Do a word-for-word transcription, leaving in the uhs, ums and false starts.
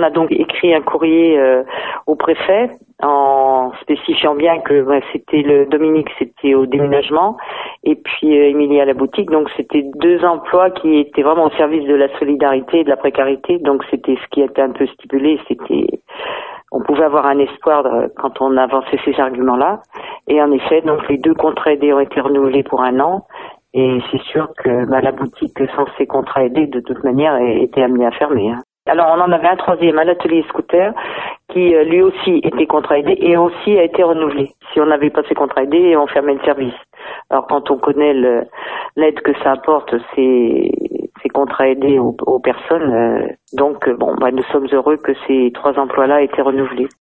a donc écrit un courrier euh, au préfet en spécifiant bien que bah, c'était le Dominique, c'était au déménagement, et puis euh, Émilie à la boutique. Donc c'était deux emplois qui étaient vraiment au service de la solidarité et de la précarité. Donc c'était ce qui était un peu stipulé. C'était, on pouvait avoir un espoir de, quand on avançait ces arguments-là. Et en effet, donc les deux contrats aidés ont été renouvelés pour un an. Et c'est sûr que bah, la boutique sans ces contrats aidés, de toute manière, était amenée à fermer. Hein. Alors on en avait un troisième à l'atelier scooter qui euh, lui aussi était contrat aidé et aussi a été renouvelé. Si on n'avait pas ces contrats aidés, on fermait le service. Alors quand on connaît le, l'aide que ça apporte, ces, ces contrats aidés aux, aux personnes, euh, donc bon, bah, nous sommes heureux que ces trois emplois-là aient été renouvelés.